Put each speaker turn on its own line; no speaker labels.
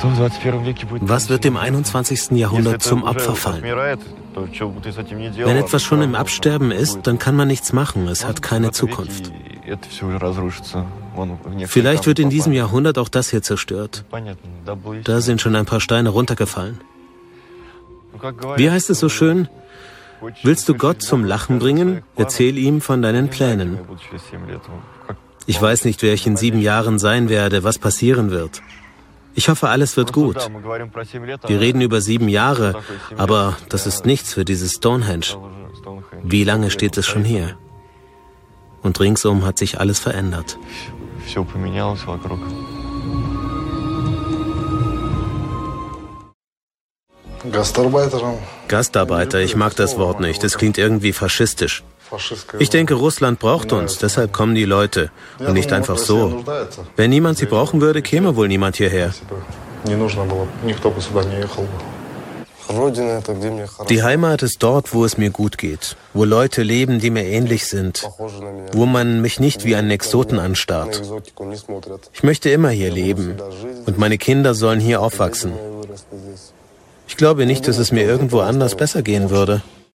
Was wird im 21. Jahrhundert zum Opfer fallen? Wenn etwas schon im Absterben ist, dann kann man nichts machen. Es hat keine Zukunft. Vielleicht wird in diesem Jahrhundert auch das hier zerstört. Da sind schon ein paar Steine runtergefallen. Wie heißt es so schön? Willst du Gott zum Lachen bringen? Erzähl ihm von deinen Plänen. Ich weiß nicht, wer ich in 7 Jahren sein werde, was passieren wird. Ich hoffe, alles wird gut. Wir reden über 7 Jahre, aber das ist nichts für dieses Stonehenge. Wie lange steht es schon hier? Und ringsum hat sich alles verändert. Gastarbeiter, ich mag das Wort nicht. Es klingt irgendwie faschistisch. Ich denke, Russland braucht uns, deshalb kommen die Leute. Und nicht einfach so. Wenn niemand sie brauchen würde, käme wohl niemand hierher. Die Heimat ist dort, wo es mir gut geht. Wo Leute leben, die mir ähnlich sind. Wo man mich nicht wie einen Exoten anstarrt. Ich möchte immer hier leben. Und meine Kinder sollen hier aufwachsen. Ich glaube nicht, dass es mir irgendwo anders besser gehen würde.